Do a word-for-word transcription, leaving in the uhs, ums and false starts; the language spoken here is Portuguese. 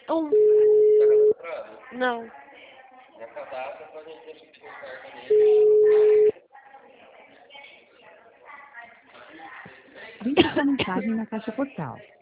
Um. Tá cadastrado? Não. Já cadastra pra gente ver se tem carta nele. Deixe sua mensagem na caixa postal.